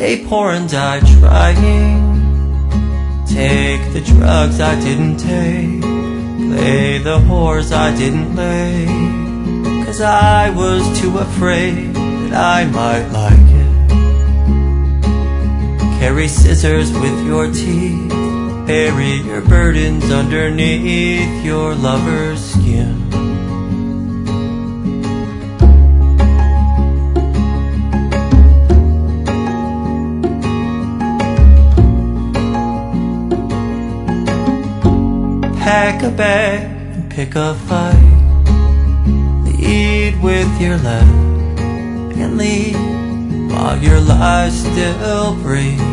Stay poor and die trying. Take the drugs I didn't take. Play the whores I didn't lay. 'Cause I was too afraid that I might like it. Carry scissors with your teeth. Bury your burdens underneath your lover's skin. Pack a bag and pick a fight. Lead with your left and lead while your life still breathes.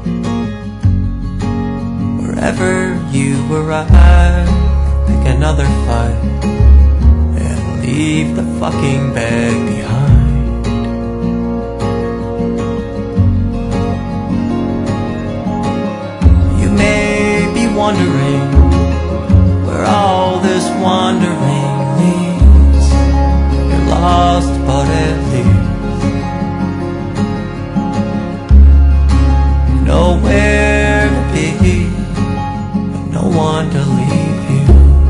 Wherever you arrive, pick another fight and leave the fucking bag behind. You may be wondering where all this wandering leads. You're lost, but at least nowhere to be, but no one to leave you.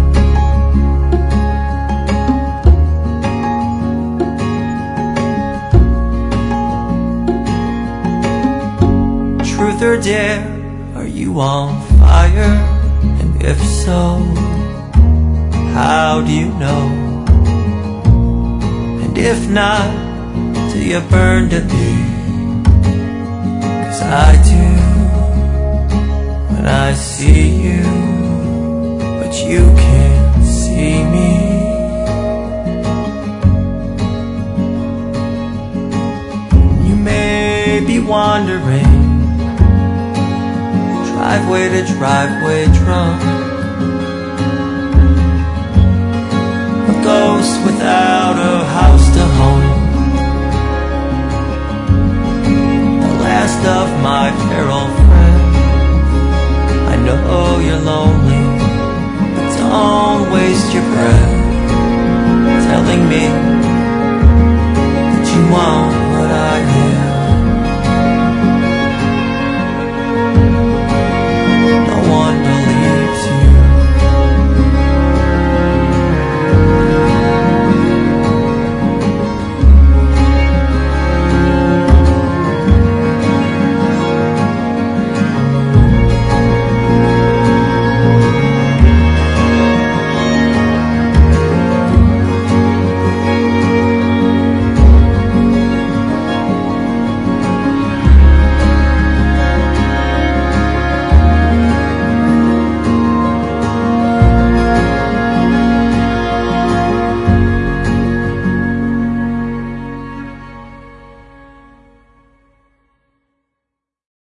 Truth or dare, are you on fire? And if so, how do you know? And if not, do you burn to be? 'Cause I do when I see you, but you can't see me. You may be wandering driveway to driveway drunk, a ghost without a house to home, the last of my feral friends. I know you're lonely, but don't waste your breath telling me